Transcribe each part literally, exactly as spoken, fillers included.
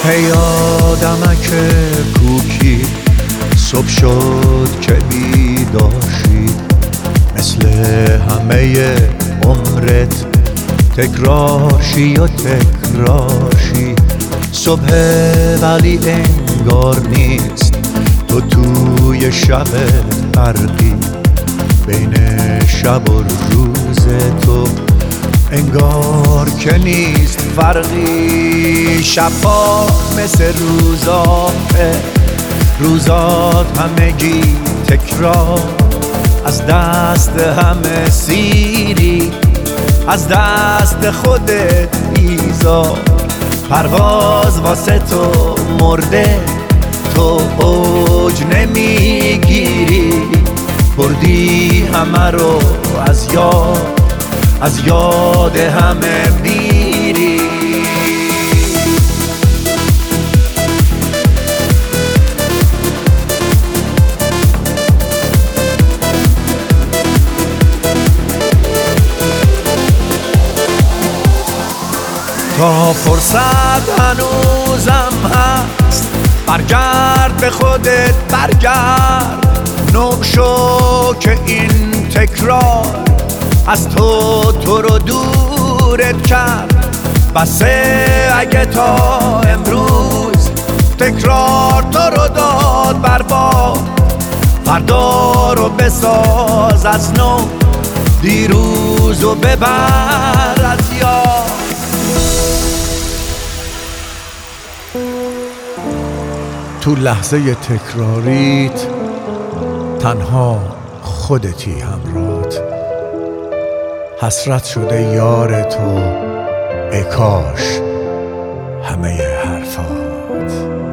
ای آدمک کوکی صبح شد که بیداشی، مثل همه عمرت تکرارشی و تکرارشی. صبح ولی انگار نیست، تو توی شب فرقی، بین شب و روز تو انگار که نیست فرقی. شبا مثل روزاته، روزات همگی تکرار، از دست همه سیری، از دست خودت بیزار. پرواز واسه تو مرده، تو اوج نمیگیری، بردی همه رو از یاد، از یاد همه میری. تا فرصت هنوزم هست، برگرد به خودت برگرد. نوع شو که این تکرار از تو تو رو دورت کرد. بسه اگه تا امروز تکرار تو رو داد برباد، فردا رو بساز از نو، دیروز رو ببر از یاد. تو لحظه تکراریت تنها خودتی همراهت، حسرت شده یار تو ای کاش همه حرفات.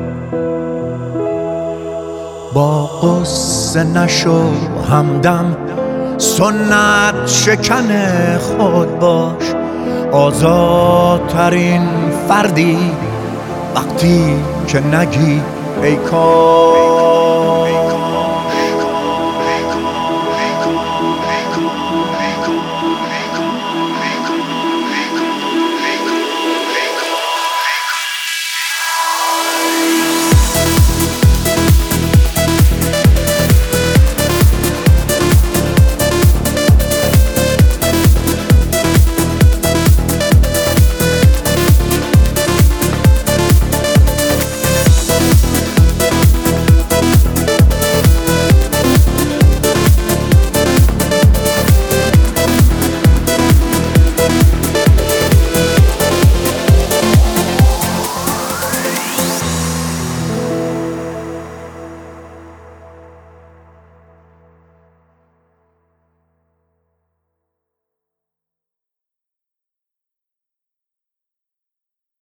با قصه نشو همدم، سنت شکن خود باش. آزادترین فردی وقتی که نگی ای کاش.